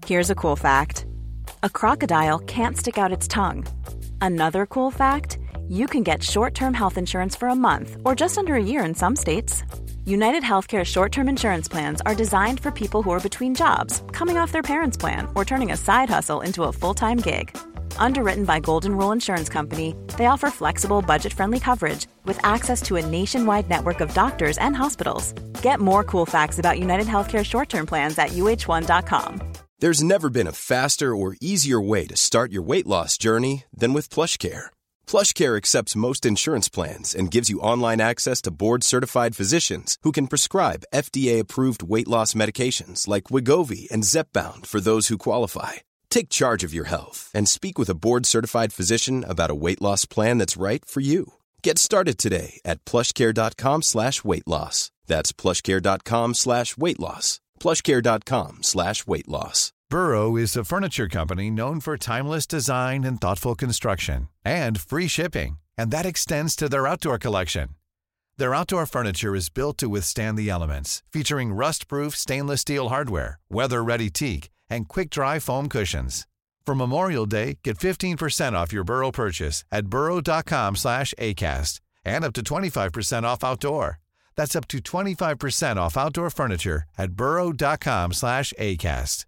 Here's a cool fact. A crocodile can't stick out its tongue. Another cool fact, you can get short-term health insurance for a month or just under a year in some states. United Healthcare short-term insurance plans are designed for people who are between jobs, coming off their parents' plan, or turning a side hustle into a full-time gig. Underwritten by Golden Rule Insurance Company, they offer flexible, budget-friendly coverage with access to a nationwide network of doctors and hospitals. Get more cool facts about United Healthcare short-term plans at uh1.com. There's never been a faster or easier way to start your weight loss journey than with PlushCare. PlushCare accepts most insurance plans and gives you online access to board-certified physicians who can prescribe FDA-approved weight loss medications like Wegovy and Zepbound for those who qualify. Take charge of your health and speak with a board-certified physician about a weight loss plan that's right for you. Get started today at plushcare.com/weightloss. That's plushcare.com/weight loss. plushcare.com/weight loss. Burrow is a furniture company known for timeless design and thoughtful construction and free shipping, and that extends to their outdoor collection. Their outdoor furniture is built to withstand the elements, featuring rust-proof stainless steel hardware, weather-ready teak, and quick-dry foam cushions. For Memorial Day, get 15% off your Burrow purchase at burrow.com/acast and up to 25% off outdoor. That's up to 25% off outdoor furniture at burrow.com/acast.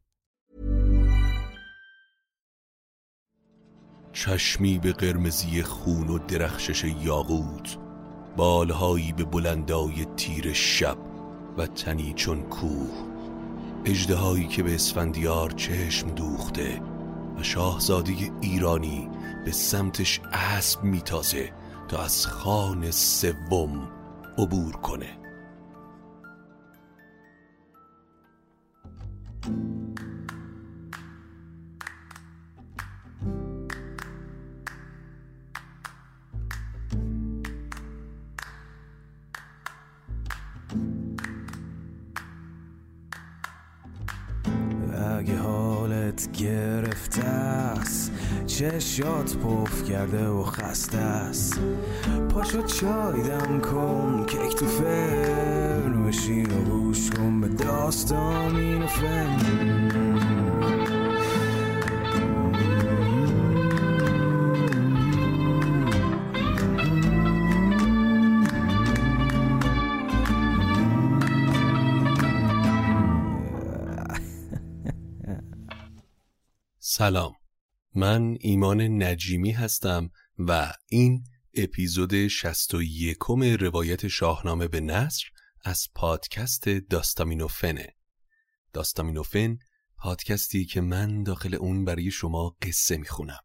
چشمی به قرمزی خون و درخشش یاقوت، بالهایی به بلندای تیر شب و تنی چون کوه، اژدهایی که به اسفندیار چشم دوخته و شاهزاده ایرانی به سمتش اسب میتازه تا از خان سوم عبور کنه. اگه حالت گرفته است، چشات پف کرده و خسته است، پاشو چای دم کن، کیک تو فرن بشین و گوش کن به داستان و فن. سلام، من ایمان نجیمی هستم و این اپیزود 61 روایت شاهنامه به نثر از پادکست داستامینوفنه. داستامینوفن پادکستی که من داخل اون برای شما قصه میخونم.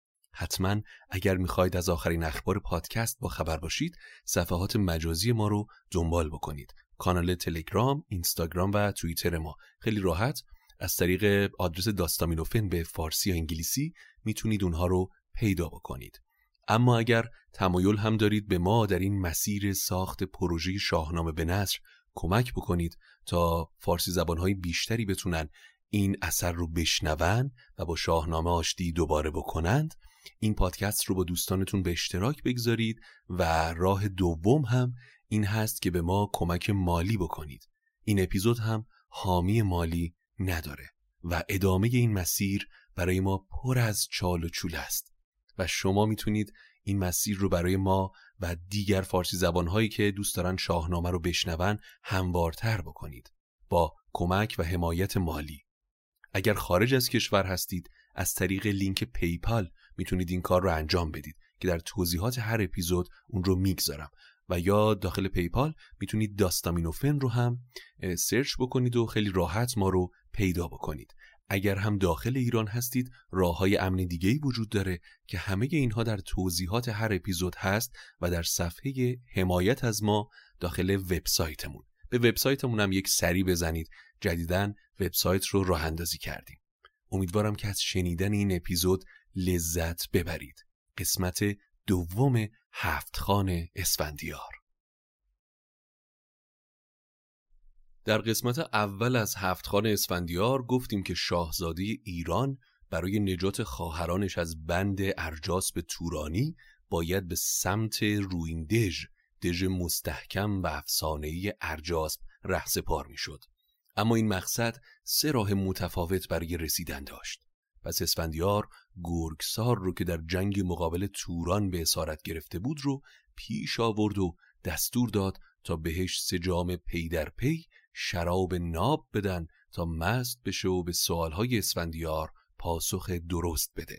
حتما اگر میخواید از آخرین اخبار پادکست با خبر باشید، صفحات مجازی ما رو دنبال بکنید. کانال تلگرام، اینستاگرام و توییتر ما خیلی راحت از طریق آدرس داستامینوفن به فارسی یا انگلیسی میتونید اونها رو پیدا بکنید. اما اگر تمایل هم دارید به ما در این مسیر ساخت پروژه شاهنامه به نثر کمک بکنید تا فارسی زبانهای بیشتری بتونن این اثر رو بشنون و با شاهنامه آشتی دوباره بکنند، این پادکست رو با دوستانتون به اشتراک بگذارید و راه دوم هم این هست که به ما کمک مالی بکنید. این اپیزود هم حامی مالی نداره و ادامه این مسیر برای ما پر از چال و چول است و شما میتونید این مسیر رو برای ما و دیگر فارسی زبانهایی که دوست دارن شاهنامه رو بشنون هموارتر بکنید با کمک و حمایت مالی. اگر خارج از کشور هستید، از طریق لینک پیپال میتونید این کار رو انجام بدید که در توضیحات هر اپیزود اون رو میگذارم، و یا داخل پیپال میتونید داستامینوفن رو هم سرچ بکنید و خیلی راحت ما رو پیدا بکنید. اگر هم داخل ایران هستید، راههای امن دیگه‌ای وجود داره که همه اینها در توضیحات هر اپیزود هست و در صفحه حمایت از ما داخل وبسایتمون. به وبسایتمون هم یک سری بزنید، جدیداً وبسایت رو راه اندازی کردیم. امیدوارم که از شنیدن این اپیزود لذت ببرید. قسمت دوم هفت‌خوان اسفندیار. در قسمت اول از هفت‌خوان اسفندیار گفتیم که شاهزاده ایران برای نجات خواهرانش از بند ارجاسپ تورانی باید به سمت رویندژ، دژ مستحکم و افسانه‌ای ارجاسپ رهسپار می‌شد. اما این مقصد 3 راه متفاوت برای رسیدن داشت. پس اسفندیار گرگسار رو که در جنگ مقابل توران به اسارت گرفته بود رو پیش آورد و دستور داد تا بهش 3 جام پی در پی شراب ناب بدن تا مست بشه و به سوالهای اسفندیار پاسخ درست بده.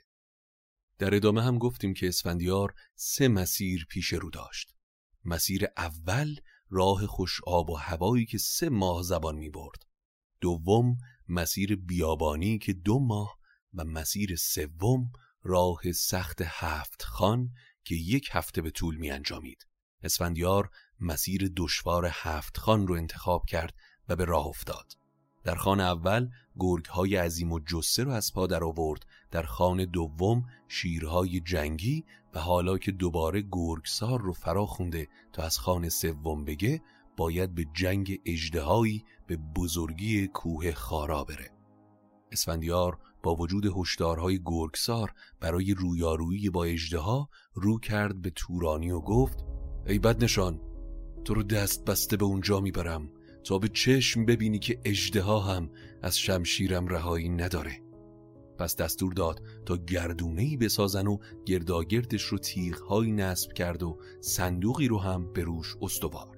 در ادامه هم گفتیم که اسفندیار 3 مسیر پیش رو داشت. مسیر اول راه خوش آب و هوایی که 3 ماه زبان می برد. دوم مسیر بیابانی که 2 ماه و مسیر سوم راه سخت 7 خان که 1 هفته به طول می انجامید. اسفندیار مسیر دشوار 7 خان رو انتخاب کرد و به راه افتاد. در خان اول گرگ‌های عظیم و جثه رو از پا در آورد، در خان دوم شیرهای جنگی و حالا که دوباره گرگسار رو فرا خونده تا از خان سوم بگه باید به جنگ اژدهایی به بزرگی کوه خارا بره. اسفندیار با وجود هشدارهای گرگسار برای رویارویی با اژدها رو کرد به تورانی و گفت ای بدنشان، تو رو دست بسته به اونجا میبرم تا به چشم ببینی که اژدها هم از شمشیرم رهایی نداره. پس دستور داد تا گردونه‌ای بسازن و گرداگردش رو تیغ‌هایی نصب کرد و صندوقی رو هم به روش استوار.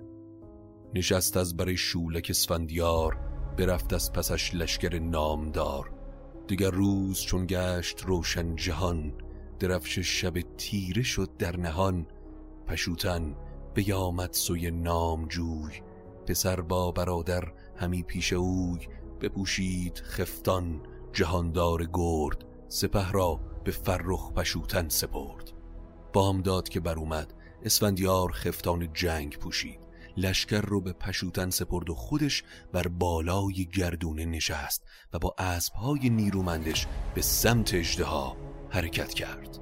نشست از برای شولک اسفندیار، برفت از پسش لشکر نامدار. دیگر روز چون گشت روشن جهان، درفش شب تیره شد در نهان. پشوتن بیامد سوی نامجوی، پسر با برادر همی پیش اوی. بپوشید خفتان جهاندار گرد، سپه را به فرخ پشوتن سپرد. بامداد که بر اومد اسفندیار خفتان جنگ پوشید، لشکر رو به پشوتن سپرد و خودش بر بالای گردونه نشست و با اسبهای نیرومندش به سمت اژدها حرکت کرد.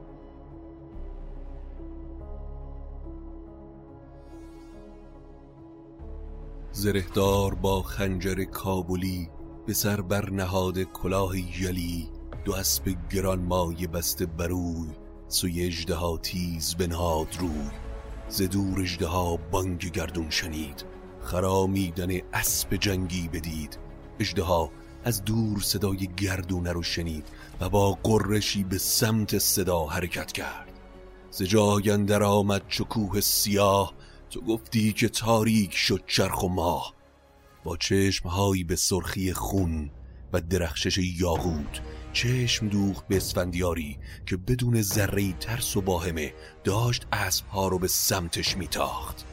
زرهدار با خنجر کابلی، به سر بر نهاد کلاه یلی. 2 اسب گران مایه بسته بروی، سوی اژدها تیز بنهاد روی. ز دور اژدها بانگ گردون شنید، خرامیدن اسب جنگی بدید. اژدها از دور صدای گردونه رو شنید و با غرشی به سمت صدا حرکت کرد. ز جای اندر آمد چو کوه سیاه، تو گفتی که تاریک شد چرخ و ماه. با چشمهایی به سرخی خون و درخشش یاقوت چشم دوخت به اسفندیاری که بدون ذره‌ای ترس و واهمه داشت اسبها رو به سمتش میتاخت.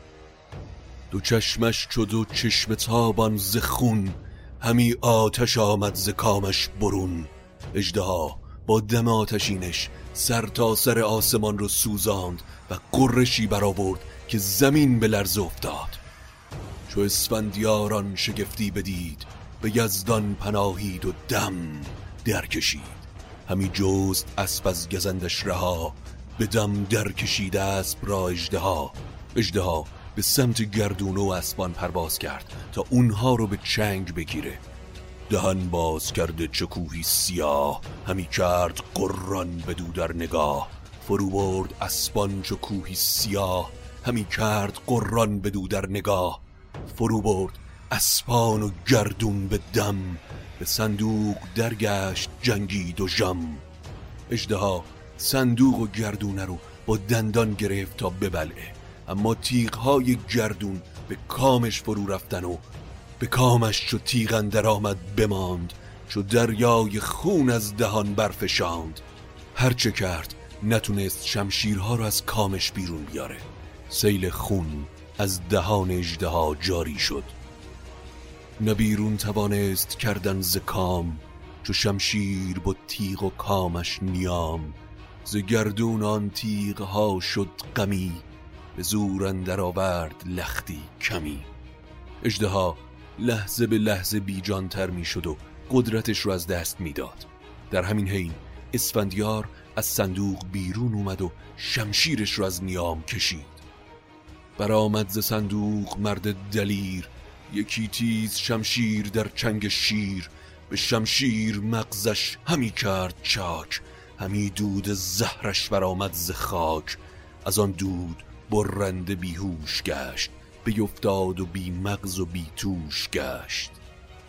2 چشمش چو 2 چشم تابان ز خون، همی آتش آمد ز کامش برون. اژدها با دم آتشینش سر تا سر آسمان رو سوزاند و غرشی برآورد که زمین به لرزه افتاد. چو اسفندیاران شگفتی بدید، به یزدان پناهید و دم در کشید. همی جست اسب از گزندش رها، به دم در کشید اسب را اژدها. اژدها به سمت گردونه و اسبان پرواز کرد تا اونها رو به چنگ بگیره. دهن باز کرده چو کوهی سیاه، همی کرد قران بدو در نگاه. فرو برد اسبان چو کوهی سیاه، همی کرد قران بدو در نگاه. فرو برد اسبان و گردون به دم، به صندوق درگشت جنگید و ژم. اژدها صندوق و گردونه رو با دندان گرفت تا ببلعه، اما تیغ‌های گردون به کامش فرو رفتن و به کامش چو تیغ اندر آمد بماند. چو دریای خون از دهان برفشاند، هرچه کرد نتونست شمشیرها رو از کامش بیرون بیاره. سیل خون از دهان اژدها جاری شد، نه بیرون توانست کردن ز کام. چو شمشیر با تیغ و کامش نیام، ز گردون آن تیغها شد غمی. به زور اندر آورد لختی کمی. اژدها لحظه به لحظه بیجان تر می شد و قدرتش رو از دست می داد. در همین حین اسفندیار از صندوق بیرون اومد و شمشیرش رو از نیام کشید. برآمد ز صندوق مرد دلیر، یکی تیز شمشیر در چنگ شیر. به شمشیر مغزش همی کرد چاک، همی دود زهرش برآمد ز خاک. از آن دود برنده بیهوش گشت، بیفتاد و بی مغز و بی توش گشت.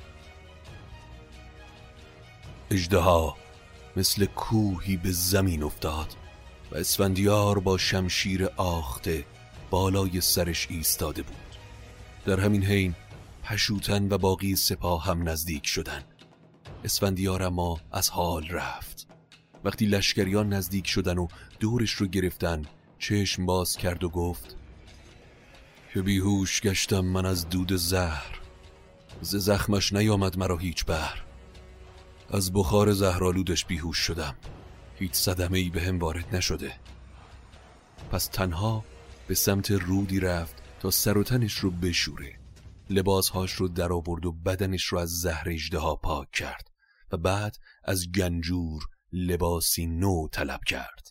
اژدها مثل کوهی به زمین افتاد و اسفندیار با شمشیر آخته بالای سرش ایستاده بود. در همین حین پشوتن و باقی سپاه هم نزدیک شدند. اسفندیار اما از حال رفت. وقتی لشکریان نزدیک شدن و دورش رو گرفتن چشم باز کرد و گفت که بیهوش گشتم من از دود زهر، ز زخمش نیامد مرا هیچ بهر. از بخار زهرآلودش بیهوش شدم، هیچ صدمه‌ای به هم وارد نشده. پس تنها به سمت رودی رفت تا سر و تنش رو بشوره. لباسهاش رو در آورد و بدنش رو از زهر اژدها پاک کرد و بعد از گنجور لباسی نو طلب کرد.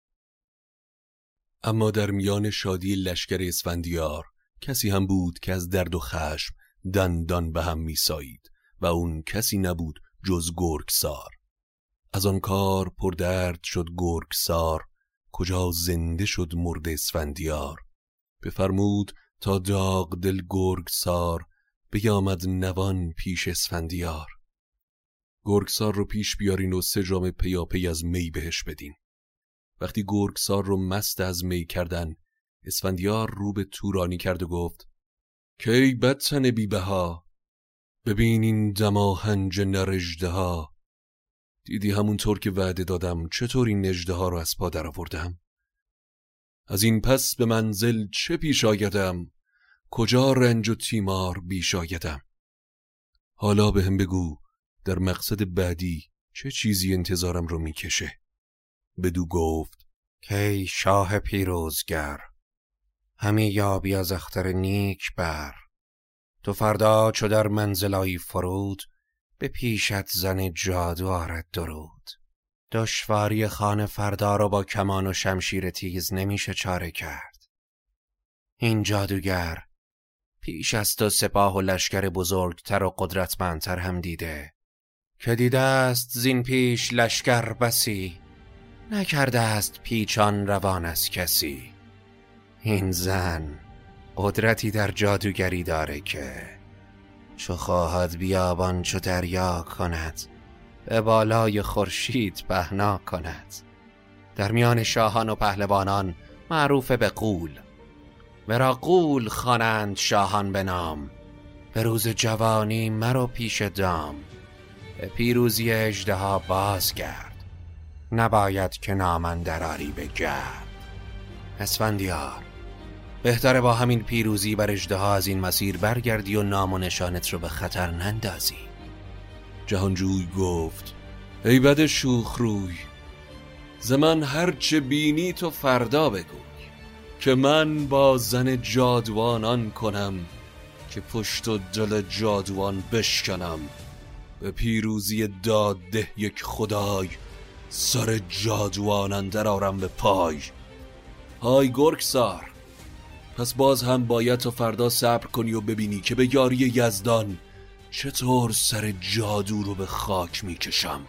اما در میان شادی لشکر اسفندیار کسی هم بود که از درد و خشم دندان به هم میسایید و اون کسی نبود جز گرگسار. از آن کار پردرد شد گرگسار، کجا زنده شد مرد اسفندیار. بفرمود تا داغ دل گرگسار، بیامد نوان پیش اسفندیار. گرگسار رو پیش بیارین و 3 جام پیاپی از می بهش بدین. وقتی گرگسار رو مست از می کردن، اسفندیار رو به تورانی کرد و گفت که ای بدتن بی بها، ببین این دماهنج نر اژدها. دیدی همونطور که وعده دادم چطور این اژدها رو از پا در آوردم؟ از این پس به منزل چه پیش آیدم، کجا رنج و تیمار بیش آیدم. حالا به هم بگو در مقصد بعدی چه چیزی انتظارم رو میکشه. بدو گفت که ای شاه پیروزگر، همی یابی از اختر نیک بر. تو فردا چو در منزلایی فرود، به پیشت زن جادو آرد درود. دشواری خانه فردا را با کمان و شمشیر تیز نمیشه چاره کرد. این جادوگر پیش از تو سپاه و لشکر بزرگتر و قدرتمندتر هم دیده، که دیده است زین پیش لشکر بسی، نکرده است پیچان روان از کسی. این زن قدرتی در جادوگری داره که چو خواهد بیابان چو دریا کند، به بالای خورشید پهنا کند. در میان شاهان و پهلوانان معروف به غول، ورا غول خوانند شاهان به نام. به روز جوانی مرو پیش دام، به پیروزی اژدها بازگرد، نباید که نام اندر آری به گرد. اسفندیار بهتره با همین پیروزی بر اژدها از این مسیر برگردی و نام و نشانت رو به خطر نندازی. جهانجوی گفت ای بد شوخ روی، ز من هرچه بینی تو فردا بگوی، که من با زن جادوانان کنم، که پشت و دل جادوان بشکنم. به پیروزی داده یک خدای، سر جادوان اندر آرم به پای. های گرگسار، پس باز هم باید تا فردا صبر کنی و ببینی که به یاری یزدان چطور سر جادو رو به خاک میکشم.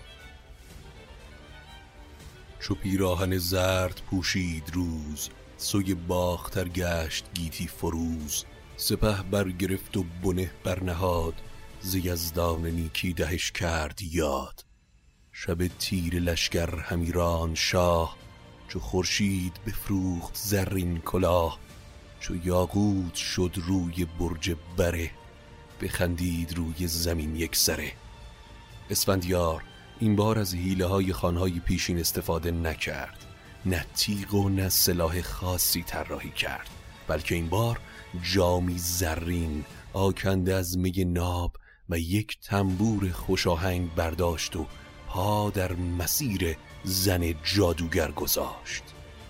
چو پیراهن زرد پوشید روز، سوی باختر گشت گیتی فروز. سپه برگرفت و بنه برنهاد، ز یزدان نیکی دهش کرد یاد. شب تیر لشکر همی راند شاه، چو خورشید بفروخت زرین کلاه. چو یاقوت شد روی برج بره، بخندید روی زمین یک سره. اسفندیار این بار از حیله های خانهای پیشین استفاده نکرد، نه تیغ و نه سلاح خاصی طراحی کرد، بلکه این بار جامی زرین آکنده از می ناب و یک تنبور خوشاهنگ برداشت و پا در مسیر زن جادوگر گذاشت.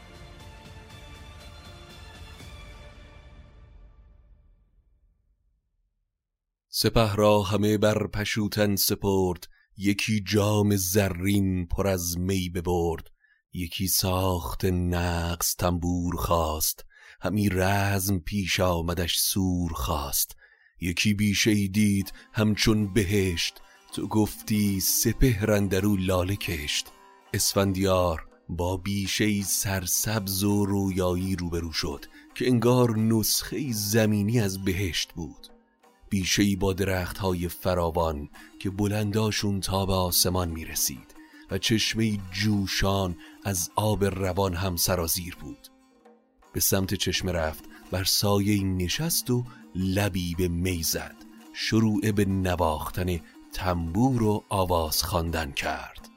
سپه را همه بر پشوتن سپرد، یکی جام زرین پر از می ببرد. یکی ساخت نغز تنبور خواست، همی رزم پیش آمدش سور خواست. یکی بیشه دید همچون بهشت، تو گفتی سپهر اندرو لاله کشت. اسفندیار با بیشه سرسبز و رویایی روبرو شد که انگار نسخه زمینی از بهشت بود. بیشه‌ای با درخت‌های فراوان که بلنداشون تا به آسمان می‌رسید و چشمه‌ای جوشان از آب روان هم سرازیر بود. به سمت چشمه رفت، بر سایه‌ای نشست و لبی به می زد. شروع به نواختن تنبور و آواز خواندن کرد.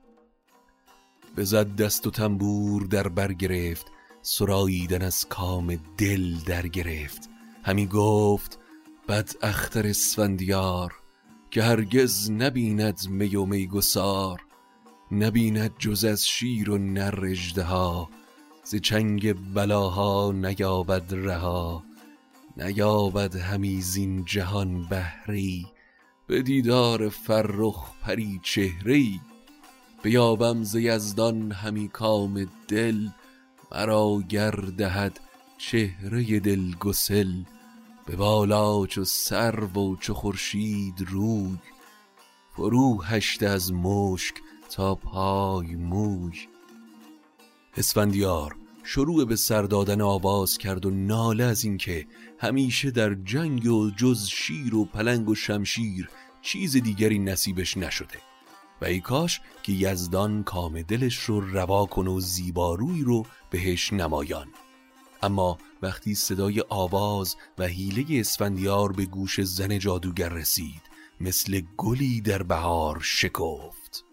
بزد دست و تنبور در بر گرفت، سراییدن از کام دل در گرفت. همی گفت بد اختر اسفندیار که هرگز نبیند می و میگسار. نبیند جز از شیر و نر اژدها، ز چنگ بلاها نیابد رها. نیابد همی زین جهان بهری، به دیدار فرخ پری چهری. بیابم ز یزدان همی کام دل، مرا گر دهد چهره دل گسل. به بالا چو سرو و چو خورشید روی، فرو هشته از مشک تا پای موی. اسفندیار شروع به سر دادن آواز کرد و ناله از این که همیشه در جنگ و جز شیر و پلنگ و شمشیر چیز دیگری نصیبش نشده و ای کاش که یزدان کام دلش رو روا کنه و زیباروی رو بهش نمایان. اما وقتی صدای آواز و حیله اسفندیار به گوش زن جادوگر رسید، مثل گلی در بهار شکفت.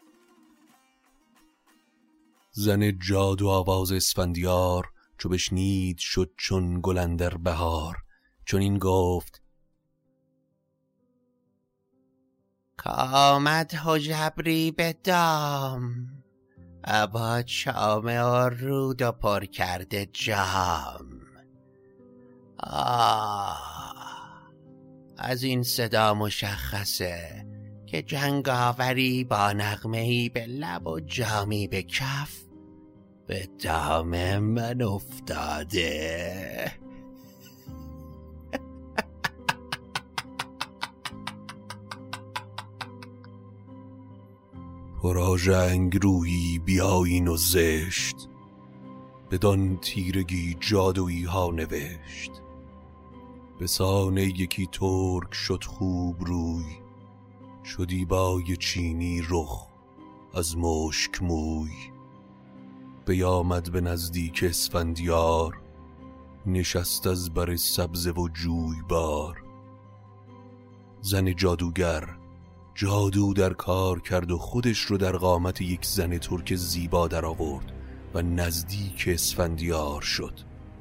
زن جادو آواز اسفندیار چو بشنید شد چون گل اندر بهار. چون این گفت کامد حجبری به دام، ابا چامه و رود و پر کرده جام. از این صدا مشخصه که جنگاوری با نغمه‌ای به لب و جامی به کف به دام من افتاده. پراژنگ رویی بیاین و زشت، بدان تیرگی جادویی ها نوشت. به سانه یکی ترک شد خوب روی، چو دیبای چینی رخ از مشک موی. بیامد به نزدیک اسفندیار، نشست از بر سبزه و جویبار. زن جادوگر جادو در کار کرد و خودش رو در قامت یک زن ترک زیبا در آورد و نزدیک اسفندیار شد.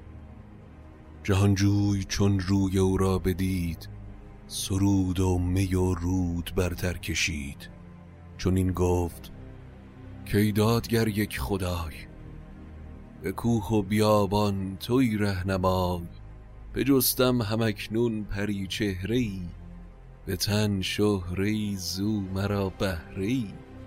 جهانجوی چون روی او را بدید، سرود و می و رود برتر کشید. چون این گفت کی دادگر یک خدای، به کوه و بیابان توی رهنمای. بجستم همکنون پری چهره‌ای، به تن شهره‌ای زو مرا بهره‌ای.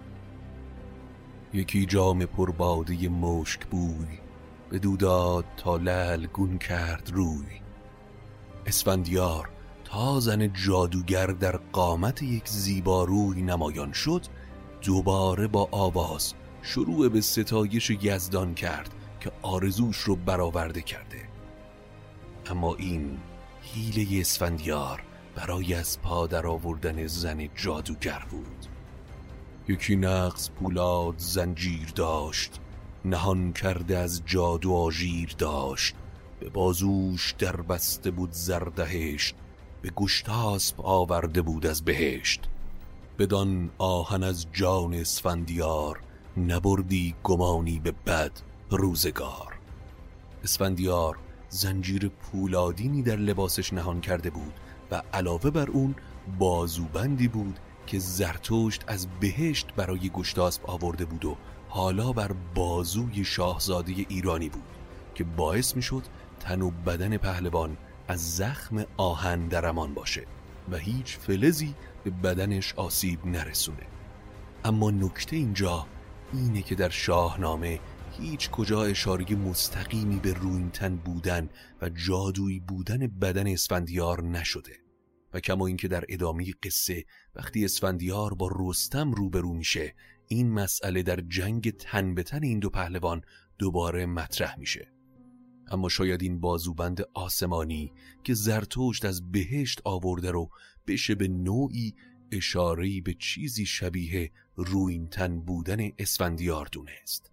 یکی جام پرباده مشک بوی، بدو داد تا لعل گون کرد روی. اسفندیار تا زن جادوگر در قامت یک زیباروی نمایان شد، دوباره با آواز شروع به ستایش یزدان کرد که آرزوش رو برآورده کرده. اما این حیله اسفندیار برای از پا در آوردن زن جادوگر بود. یکی نغز پولاد زنجیر داشت، نهان کرده از جادو آژیر داشت. به بازوش در بسته بود زردهشت، به گشتاسپ آورده بود از بهشت. بدان آهن از جان اسفندیار، نبردی گمانی به بد روزگار. اسفندیار زنجیر پولادینی در لباسش نهان کرده بود و علاوه بر اون بازوبندی بود که زرتشت از بهشت برای گشتاسپ آورده بود و حالا بر بازوی شاهزاده ایرانی بود که باعث میشد تن و بدن پهلوان از زخم آهن در امان باشه و هیچ فلزی به بدنش آسیب نرسونه. اما نکته اینجا اینه که در شاهنامه هیچ کجا اشاره مستقیمی به رویینتن بودن و جادویی بودن بدن اسفندیار نشده و کما اینکه در ادامه قصه وقتی اسفندیار با رستم روبرو میشه، این مسئله در جنگ تن به تن این دو پهلوان دوباره مطرح میشه. اما شاید این بازوبند آسمانی که زرتشت از بهشت آورده رو بشه به نوعی اشاره‌ای به چیزی شبیه رویینتن بودن اسفندیار دونست.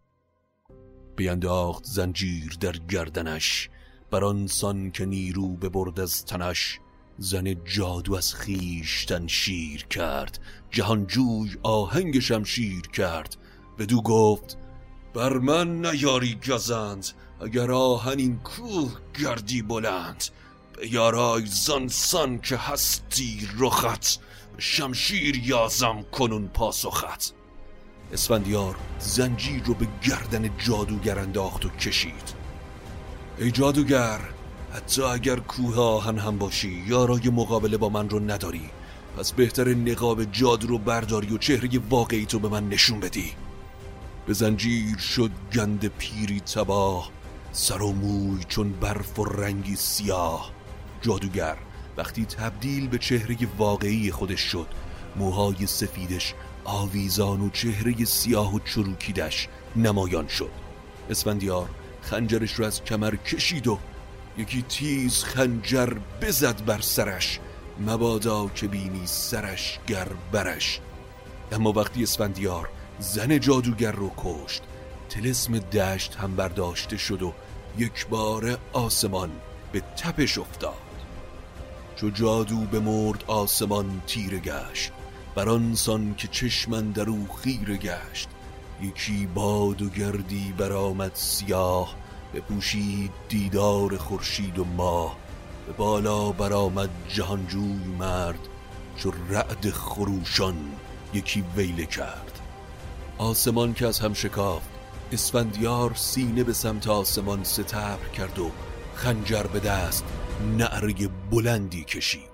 بینداخت زنجیر در گردنش، بران سان که نیرو ببرد از تنش. زن جادو از خویشتن شیر کرد، جهانجوی آهنگ شمشیر کرد. بدو گفت بر من نیاری گزند، اگر آهن این کوه گردی بلند. بیارای زانسان که هستی رخت، شمشیر یازم کنون پاسخت. اسفندیار زنجیر رو به گردن جادوگر انداخت و کشید. ای جادوگر، حتی اگر کوه آهن هم باشی یارای مقابله با من رو نداری، پس بهتر نقاب جادو رو برداری و چهره واقعی تو به من نشون بدی. به زنجیر شد گند پیری تباه، سر و موی چون برف و رنگی سیاه. جادوگر وقتی تبدیل به چهره واقعی خودش شد، موهای سفیدش آویزان و چهره سیاه و چروکیدش نمایان شد. اسفندیار خنجرش رو از کمر کشید و یکی تیز خنجر بزد بر سرش، مبادا که بینی سرش گر برش. اما وقتی اسفندیار زن جادوگر رو کشت، طلسم دشت هم برداشته شد و یک بار آسمان به تپش افتاد. چو جادو بمرد آسمان تیره گشت، بران سان که چشمن در او خیره گشت. یکی باد و گردی برآمد سیاه، بپوشید دیدار خورشید و ماه. به بالا برآمد جهانجوی مرد، چو رعد خروشان یکی ویله کرد. آسمان که از هم شکافت، اسفندیار سینه به سمت آسمان ستبر کرد و خنجر به دست نعره بلندی کشید.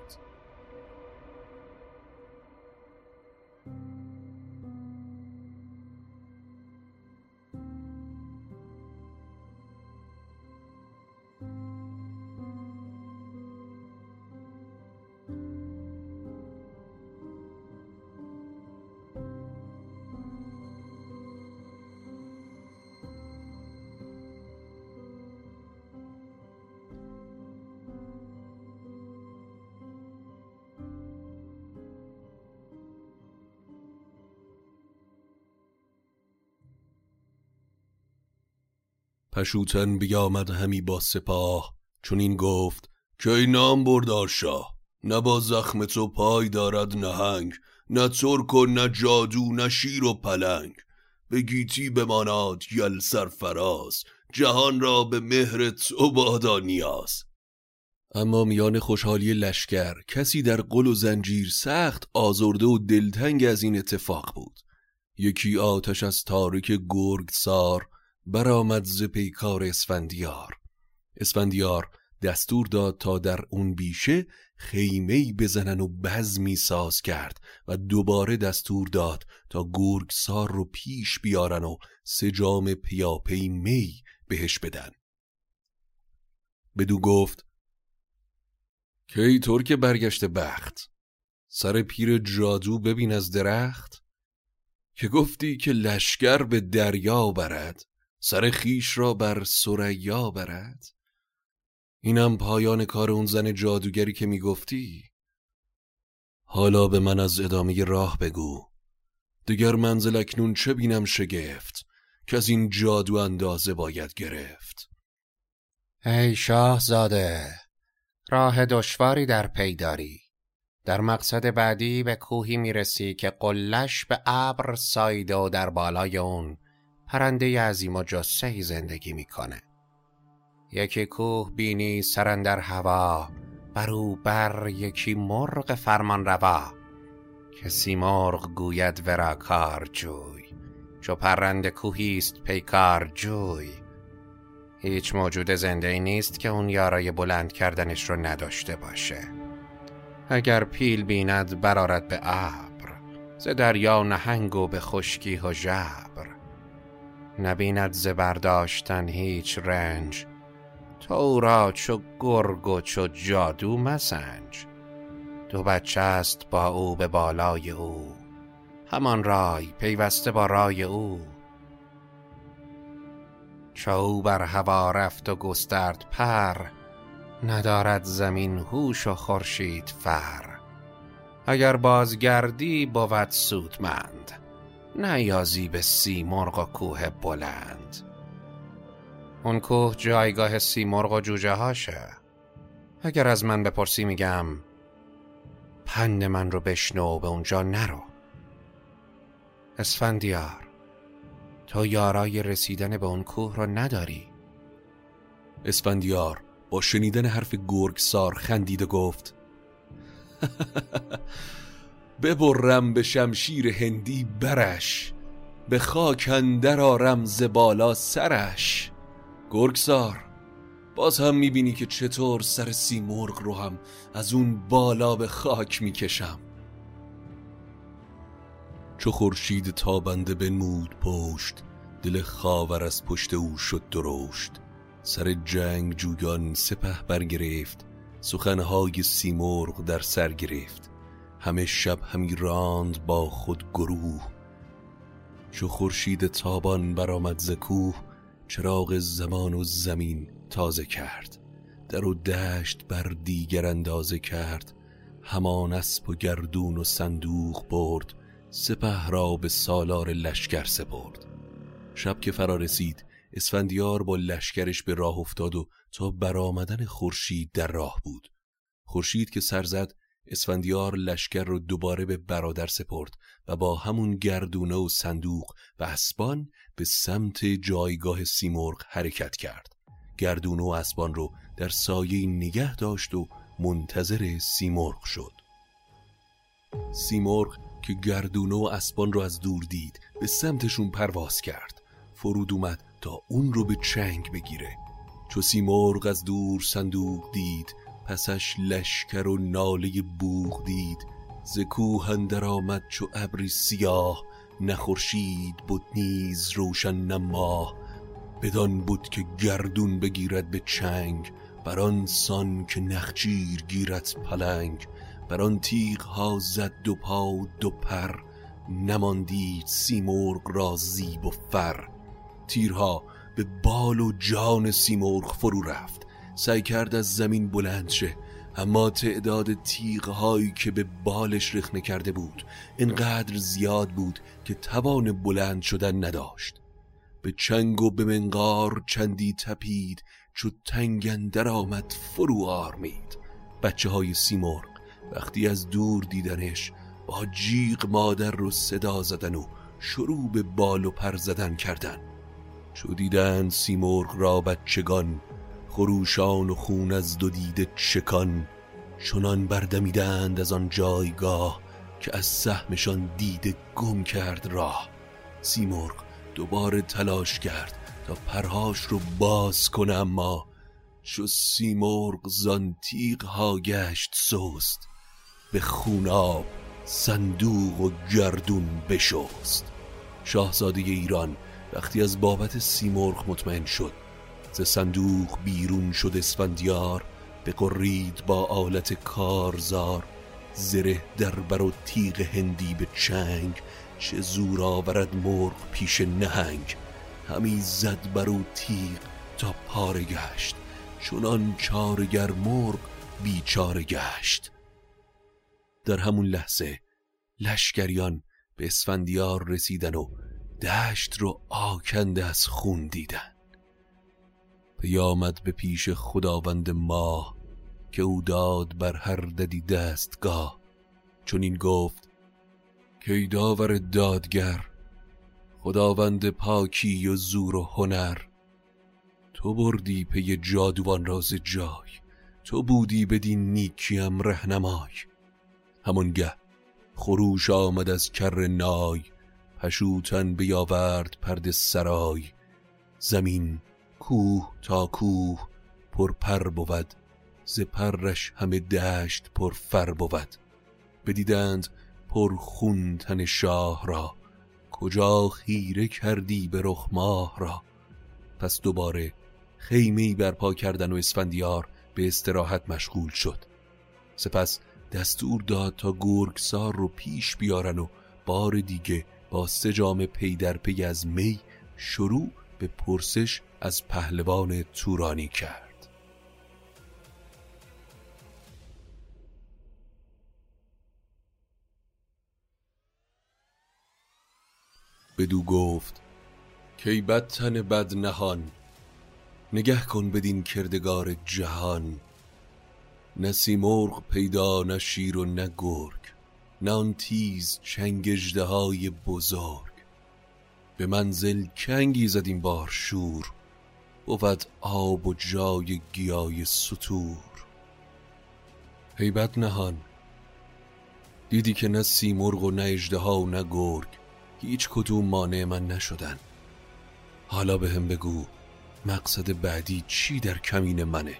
پشوتن بیامد همی با سپاه، چون این گفت که ای نام بردار شاه. نه با زخم تو پای دارد نهنگ، نه ترک و نه جادو نه شیر و پلنگ. به گیتی بماناد یل سرفراز، جهان را به مهر تو بادا نیاز. اما میان خوشحالی لشکر کسی در قل و زنجیر سخت آزرده و دلتنگ از این اتفاق بود. یکی آتش از تارک گرگسار برآمد ز پیکار اسفندیار. اسفندیار دستور داد تا در اون بیشه خیمه‌ای بزنن و بزمی ساز کرد و دوباره دستور داد تا گرگسار رو پیش بیارن و 3 جام پیاپی می بهش بدن. بدو گفت که ای ترک برگشت بخت، سر پیر جادو ببین از درخت. که گفتی که لشکر به دریا برد، سر خیش را بر ثریا برد. اینم پایان کار اون زن جادوگری که میگفتی. حالا به من از ادامه راه بگو، دیگر منزل اکنون چه بینم شگفت، که از این جادو اندازه باید گرفت. ای شاهزاده، راه دشواری در پی داری. در مقصد بعدی به کوهی میرسی که قلش به ابر سایده و در بالای اون پرنده عظیم و جثه‌ای زندگی میکنه. یکی کوه بینی سرندر هوا، برو بر یکی مرغ فرمان روا. که سیمرغ گوید ورا کار جوی، چو پرنده کوهیست پیکار جوی. هیچ موجود زنده‌ای نیست که اون یارای بلند کردنش رو نداشته باشه. اگر پیل بیند برآرد به ابر، ز دریا نهنگ و به خشکی و ژبر. نبیند ز برداشتن هیچ رنج، تو را چو گرگ و چو جادو مسنج. 2 بچه است با او به بالای او، همان رای پیوسته با رای او. چو بر هوا رفت و گسترد پر، ندارد زمین هوش و خورشید فر. اگر بازگردی بود سودمند، نیازی به سیمرغ و کوه بلند. اون کوه جایگاه سیمرغ و جوجه هاشه. اگر از من بپرسی میگم پند من رو بشنو و به اونجا نرو. اسفندیار، تو یارای رسیدن به اون کوه رو نداری؟ اسفندیار با شنیدن حرف گرگسار خندید و گفت ببرم به شمشیر هندی برش، به خاک اندر آرم ز بالا سرش. گرگسار، باز هم میبینی که چطور سر سیمرغ رو هم از اون بالا به خاک میکشم. چو خورشید تابنده بنمود پشت، دل خاور از پشت او شد درشت. سر جنگ جویان سپه برگرفت، سخنهای سیمرغ در سر گرفت. همه شب همی راند با خود گروه، چو خورشید تابان برآمد ز کوه. چراغ زمان و زمین تازه کرد، در و دشت بر دیگر اندازه کرد. همان اسب و گردون و صندوق برد، سپه را به سالار لشکر سپرد. شب که فرا رسید اسفندیار با لشکرش به راه افتاد و تا برآمدن خورشید در راه بود. خورشید که سر زد، اسفندیار لشکر رو دوباره به برادر سپرد و با همون گردونه و صندوق و اسبان به سمت جایگاه سیمرغ حرکت کرد. گردونه و اسبان رو در سایه نگه داشت و منتظر سیمرغ شد. سیمرغ که گردونه و اسبان رو از دور دید، به سمتشون پرواز کرد. فرود اومد تا اون رو به چنگ بگیره. چو سیمرغ از دور صندوق دید، پسش لشکر و ناله بوق دید. ز کوه اندر آمد چو ابری سیاه، نه خورشید بود نیز روشن نه ماه. بدان بود که گردون بگیرد به چنگ، بران سان که نخچیر گیرد پلنگ. بران تیغ ها زد دو پا و دو پر، نماندید سیمرغ را زیب و فر. تیرها به بال و جان سیمرغ فرو رفت، سعی کرد از زمین بلند شه، اما تعداد تیغهایی که به بالش رخنه کرده بود اینقدر زیاد بود که توان بلند شدن نداشت. به چنگ و به منقار چندی تپید، چو تنگ اندر آمد فرو آرمید. بچه های سیمرغ وقتی از دور دیدنش، با جیغ مادر رو صدا زدن و شروع به بال و پر زدن کردن. چو دیدن سیمرغ را بچگان، خروشان و خون از دو دیده چکان. چنان بردمیدند از آن جایگاه، که از سهمشان دیده گم کرد راه. سیمرغ دوباره تلاش کرد تا پرهاش رو باز کنه، اما چو سیمرغ زان تیغ ها گشت سست، به خوناب صندوق و گردون بشست. شاهزاده ایران وقتی از بابت سیمرغ مطمئن شد، ز صندوق بیرون شد اسفندیار. بقرید با آلت کارزار، زره در بر و تیغ هندی به چنگ. چه زور آورد مرغ پیش نهنگ، همی زد بر او تیغ تا پاره گشت. چنان چارگر مرغ بیچاره گشت. در همون لحظه لشکریان به اسفندیار رسیدن و دشت رو آکنده از خون دیدن. پیامد به پیش خداوند ماه، که او داد بر هر ددی دستگاه. چون این گفت که داور دادگر، خداوند پاکی و زور و هنر. تو بردی پی جادوان راز جای، تو بودی بدین نیکیم رهنمای. همانگه خروش آمد از کر نای، پشوتن بیاورد پرده سرای. زمین کوه تا کوه پر پر بود، ز پرش همه دشت پر فر بود. بدیدند پر خون تن شاه را، کجا خیره کردی به رخ ماه را. پس دوباره خیمه‌ای برپا کردن و اسفندیار به استراحت مشغول شد. سپس دستور داد تا گرگسار رو پیش بیارن و بار دیگه با 3 جام پی در پی از می شروع به پرسش از پهلوان تورانی کرد. بدو گفت کی بد تن بد نهان، نگه کن بدین کردگار جهان. نه سیمرغ پیدا نه شیر و نه گرگ، نه آن تیز چنگ اژدهای بزرگ. به منزل کنگی زد این بار شور، بود آب و جای گیای ستور. هیبت نهان، دیدی که نه سیمرغ و نه اژدها و نه گرگ هیچ کدوم مانع من نشدن. حالا به هم بگو مقصد بعدی چی در کمین منه؟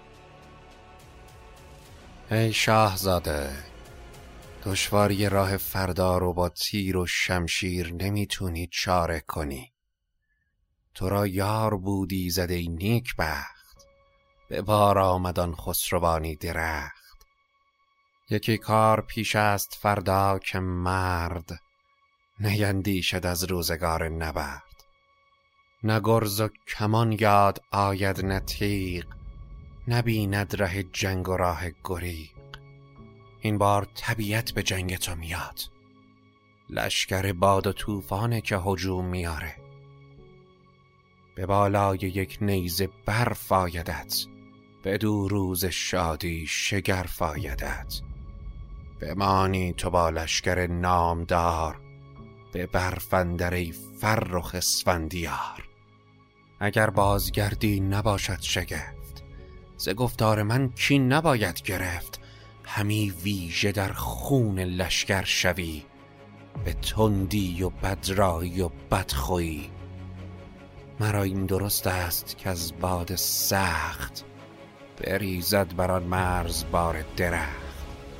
ای شاهزاده، دشواری راه فردا رو با تیر و شمشیر نمیتونی چاره کنی. تو را یار بودی زده ای نیک بخت، به بار آمدان خسروانی درخت. یکی کار پیش است فردا که مرد، نیندیشد از روزگار نبرد. نه گرز و کمان یاد آید نه تیغ، نبیند ره جنگ و راه گریغ. این بار طبیعت به جنگ تو میاد، لشکر باد و طوفانه که هجوم میاره. به بالای یک نیزه برف آیدت، بدو روز شادی شگرف آیدت. بمانی تو با لشکر نامدار، به برف اندر ای فرخ اسفندیار. اگر بازگردی نباشد شگفت، ز گفتار من کین نباید گرفت. همی ویژه در خون لشکر شوی، به تندی و بدرایی و بدخویی. مرا این درست است که از باد سخت، بریزد بر آن مرز بار درخت.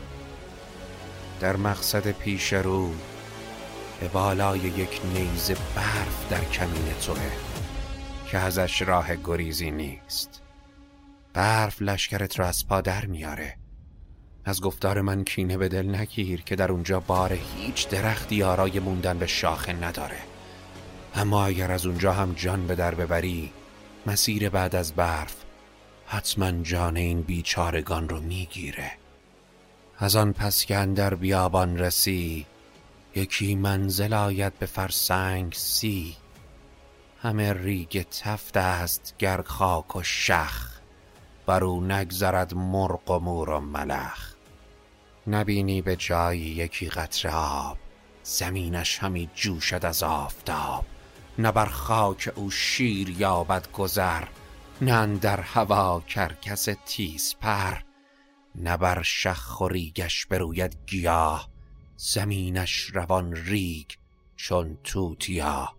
در مقصد پیش رو، به بالای یک نیزه برف در کمین توه که ازش راه گریزی نیست. برف لشکرت را از پا در میاره. از گفتار من کینه به دل نگیر که در اونجا بار هیچ درختی آرای موندن به شاخه نداره. اما اگر از اونجا هم جان به در ببری، مسیر بعد از برف حتما جان این بیچارگان رو میگیره. از آن پس که اندر بیابان رسی، یکی منزل آید به فرسنگ 30. همه ریگ تفت است گر خاک و شخ، برو نگذرد مرغ و مور و ملخ. نبینی به جایی یکی قطره آب، زمینش همی جوشد از آفتاب. نه بر خاک او شیر یابد گذر، نه اندر هوا کرکس تیز پر. نه بر شخ و ریگش بروید گیاه، زمینش روان ریگ چون توتیا.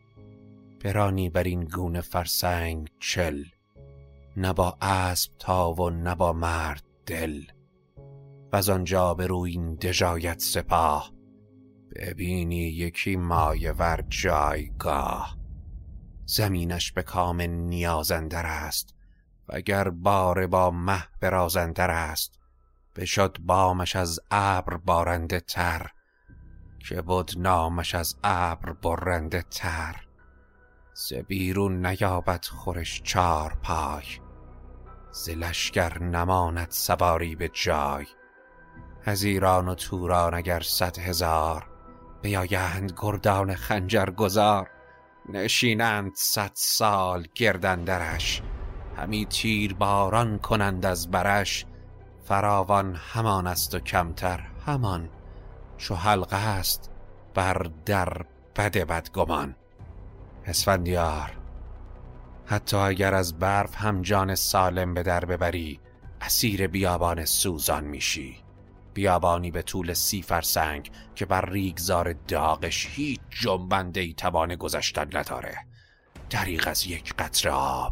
برانی بر این گونه فرسنگ 40، نه با اسب تا و نه با مرد دل. وز آنجا به روی این دژایت سپاه، ببینی یکی مایه ور جایگاه. زمینش به کام نیازندر است، وگر باره با مه برازندر است. بشد بامش از ابر بارنده تر، که بود نامش از ابر برنده تر. ز بیرون نیابد خورش 4 پای، ز لشکر نماند سواری به جای. از ایران و توران اگر 100,000، بیایند گردان خنجر گذار. نشینند 100 سال گردندرش، همی تیر باران کنند از برش. فراوان همان است و کمتر همان، چو حلقه است بر در بد بدگمان. اسفندیار، حتی اگر از برف هم جان سالم به در ببری، اسیر بیابان سوزان میشی. بیابانی به طول 30 فرسنگ که بر ریگزار داغش هیچ جنبنده‌ای توان گذشتن نداره، دریغ از یک قطره آب.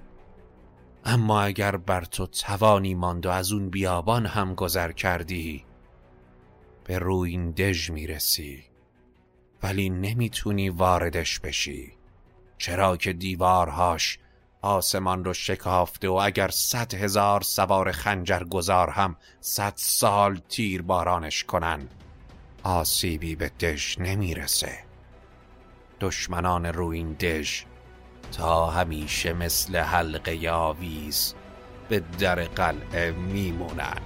اما اگر بر تو توانی ماند و از اون بیابان هم گذر کردی، به روین دژ میرسی، ولی نمیتونی واردش بشی، چرا که دیوارهاش آسمان رو شکافته و اگر 100,000 سوار خنجر گذار هم 100 سال تیر بارانش کنن، آسیبی به دژ نمیرسه. دشمنان روین دژ تا همیشه مثل حلقه آویز به در قلعه میمونن.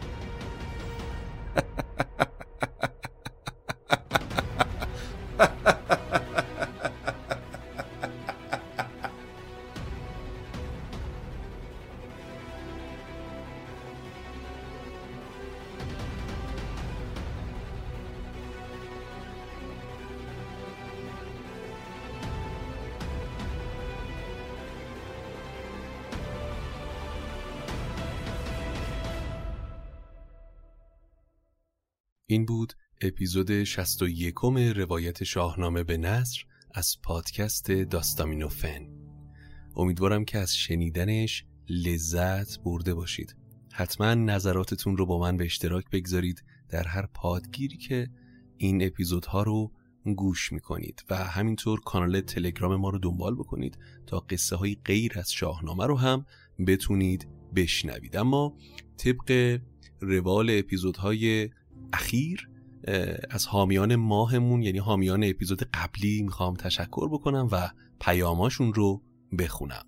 این بود اپیزود 61 روایت شاهنامه به نثر از پادکست داستامینوفن. امیدوارم که از شنیدنش لذت برده باشید. حتما نظراتتون رو با من به اشتراک بگذارید در هر پادگیری که این اپیزودها رو گوش میکنید و همینطور کانال تلگرام ما رو دنبال بکنید تا قصه های غیر از شاهنامه رو هم بتونید بشنوید. اما طبق روال اپیزودهای اخیر از حامیان ماهمون یعنی حامیان اپیزود قبلی میخوام تشکر بکنم و پیاماشون رو بخونم.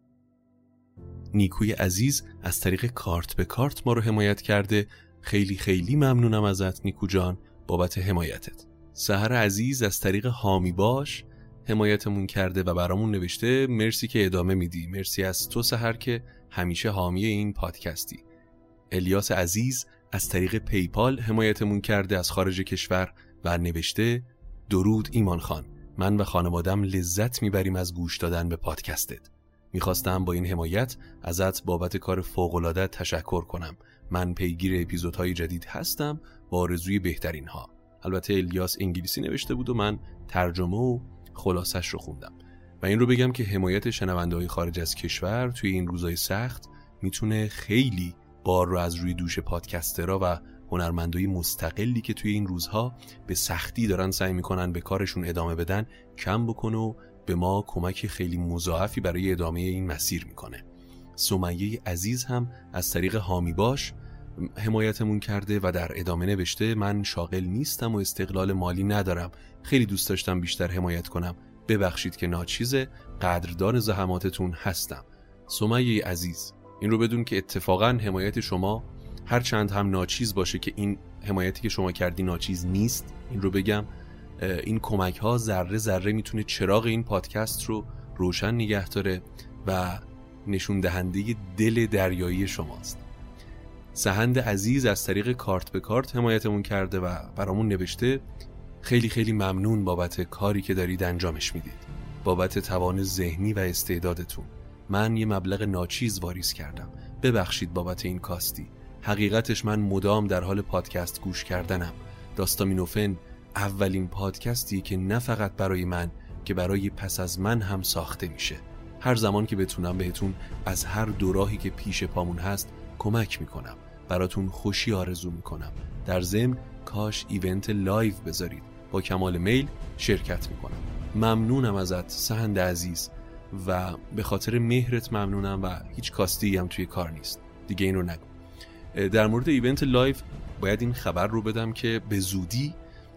نیکوی عزیز از طریق کارت به کارت ما رو حمایت کرده. خیلی خیلی ممنونم ازت نیکو جان بابت حمایتت. سحر عزیز از طریق حامی باش حمایتمون کرده و برامون نوشته مرسی که ادامه میدی. مرسی از تو سحر که همیشه حامی این پادکستی. الیاس عزیز از طریق پیپال حمایتمون کرده از خارج کشور و نوشته درود ایمان خان، من و خانوادم لذت میبریم از گوش دادن به پادکستت. میخواستم با این حمایت ازت بابت کار فوق‌العاده‌ات تشکر کنم. من پیگیر اپیزودهای جدید هستم با آرزوی بهترین ها. البته الیاس انگلیسی نوشته بود و من ترجمه و خلاصش رو خوندم. و این رو بگم که حمایت شنونده‌های خارج از کشور توی این روزهای سخت میتونه خیلی بار رو از روی دوش پادکسترها و هنرمندای مستقلی که توی این روزها به سختی دارن سعی میکنن به کارشون ادامه بدن کم بکنه و به ما کمک خیلی مضاعفی برای ادامه این مسیر میکنه. سمیه عزیز هم از طریق حامی باش حمایتمون کرده و در ادامه نوشته من شاغل نیستم و استقلال مالی ندارم. خیلی دوست داشتم بیشتر حمایت کنم. ببخشید که ناچیزه، قدردان زحماتتون هستم. سمیه عزیز این رو بدون که اتفاقا حمایت شما هر چند هم ناچیز باشه که این حمایتی که شما کردی ناچیز نیست، این رو بگم، این کمک ها ذره ذره میتونه چراغ این پادکست رو روشن نگه داره و نشون دهنده دل دریایی شماست. سهند عزیز از طریق کارت به کارت حمایتمون کرده و برامون نوشته خیلی خیلی ممنون بابت کاری که دارید انجامش میدید، بابت توان ذهنی و استعدادتون. من یه مبلغ ناچیز واریز کردم، ببخشید بابت این کاستی. حقیقتش من مدام در حال پادکست گوش کردنم. داستامینوفن اولین پادکستی که نه فقط برای من که برای پس از من هم ساخته میشه. هر زمان که بتونم بهتون از هر دو راهی که پیش پامون هست کمک میکنم. براتون خوشی آرزو میکنم. در ضمن کاش ایونت لایو بذارید. با کمال میل شرکت میکنم. ممنونم ازت سهند عزیز و به خاطر مهرت ممنونم و هیچ کاستی هم توی کار نیست. دیگه این رو نگو. در مورد ایونت لایو باید این خبر رو بدم که به زودی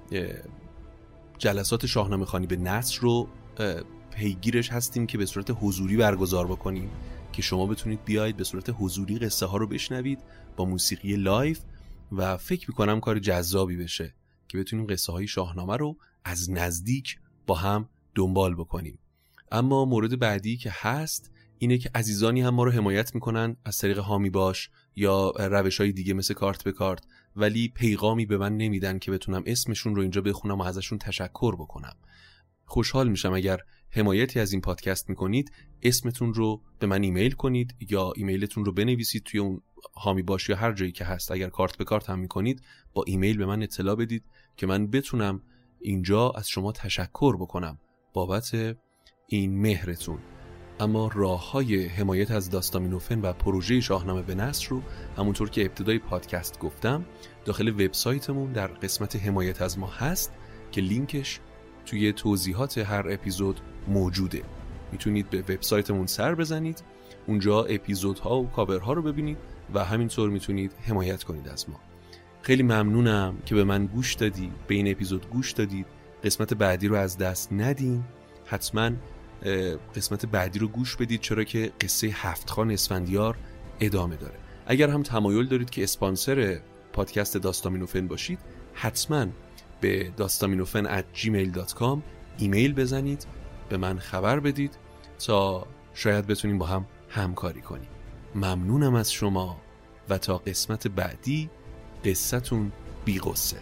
جلسات شاهنامه خوانی به نثر رو پیگیرش هستیم که به صورت حضوری برگزار بکنیم که شما بتونید بیاید به صورت حضوری قصه ها رو بشنوید با موسیقی لایو و فکر میکنم کار جذابی بشه که بتونیم قصه های شاهنامه رو از نزدیک با هم دنبال بکنیم. اما مورد بعدی که هست اینه که عزیزانی هم ما رو حمایت میکنن از طریق حامی باش یا روش‌های دیگه مثل کارت به کارت، ولی پیغامی به من نمیدن که بتونم اسمشون رو اینجا بخونم و ازشون تشکر بکنم. خوشحال میشم اگر حمایتی از این پادکست میکنید اسمتون رو به من ایمیل کنید یا ایمیلتون رو بنویسید توی اون حامی باش یا هر جایی که هست. اگر کارت به کارت هم میکنید با ایمیل به من اطلاع بدید که من بتونم اینجا از شما تشکر بکنم بابت این مهرتون. اما راه‌های حمایت از داستامینوفن و پروژه شاهنامه به نثر رو همونطور که ابتدای پادکست گفتم داخل وبسایتمون در قسمت حمایت از ما هست که لینکش توی توضیحات هر اپیزود موجوده. میتونید به وبسایتمون سر بزنید، اونجا اپیزودها و کاورها رو ببینید و همینطور میتونید حمایت کنید از ما. خیلی ممنونم که به من گوش دادی، به این اپیزود گوش دادید. قسمت بعدی رو از دست ندین. حتما قسمت بعدی رو گوش بدید، چرا که قصه هفت‌خان اسفندیار ادامه داره. اگر هم تمایل دارید که اسپانسر پادکست داستامینوفن باشید، حتما به dastaminophen@gmail.com ایمیل بزنید، به من خبر بدید تا شاید بتونیم با هم همکاری کنیم. ممنونم از شما و تا قسمت بعدی قصتون بی غصه.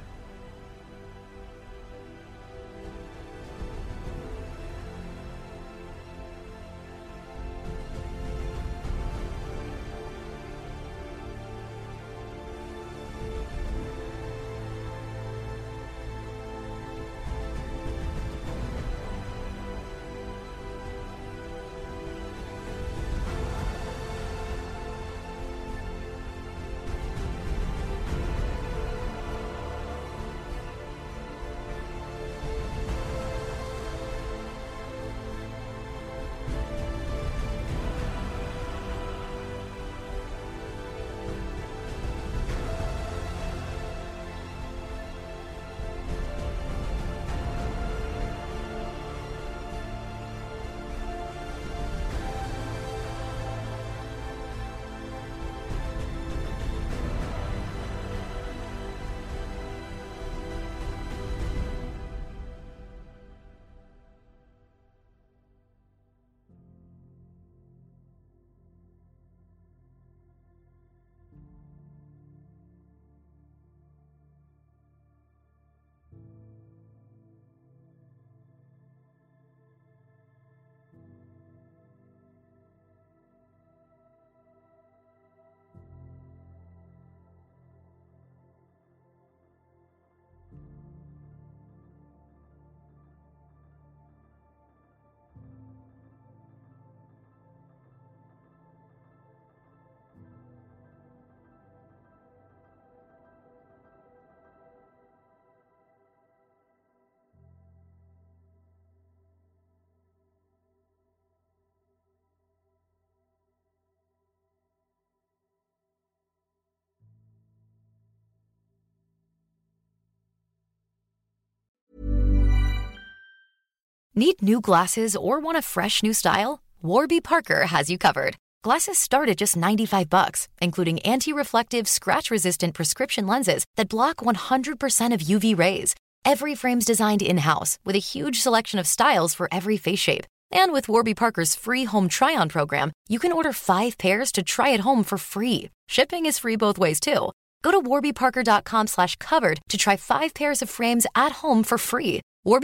Need new glasses or want a fresh new style? Warby Parker has you covered. Glasses start at just $95, including anti-reflective, scratch-resistant prescription lenses that block 100% of UV rays. Every frame's designed in-house with a huge selection of styles for every face shape. And with Warby Parker's free home try-on program, you can order 5 pairs to try at home for free. Shipping is free both ways, too. Go to warbyparker.com/covered to try 5 pairs of frames at home for free.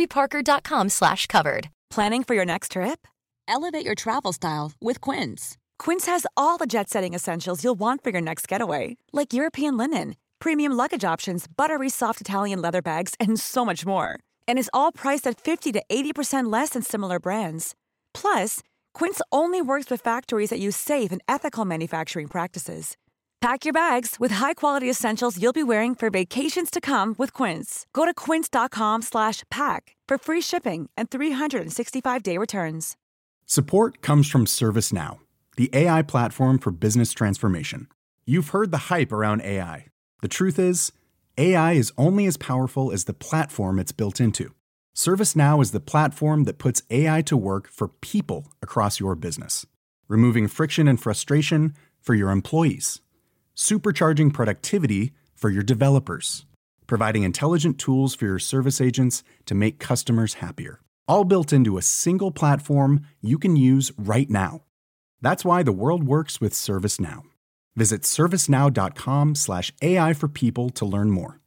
warbyparker.com/covered. Planning for your next trip? Elevate your travel style with Quince. Quince has all the jet-setting essentials you'll want for your next getaway, like European linen, premium luggage options, buttery soft Italian leather bags, and so much more. And is all priced at 50 to 80% less than similar brands. Plus, Quince only works with factories that use safe and ethical manufacturing practices. Pack your bags with high-quality essentials you'll be wearing for vacations to come with Quince. Go to quince.com/pack for free shipping and 365-day returns. Support comes from ServiceNow, the AI platform for business transformation. You've heard the hype around AI. The truth is, AI is only as powerful as the platform it's built into. ServiceNow is the platform that puts AI to work for people across your business, removing friction and frustration for your employees, supercharging productivity for your developers, providing intelligent tools for your service agents to make customers happier. All built into a single platform you can use right now. That's why the world works with ServiceNow. Visit servicenow.com/AI for people to learn more.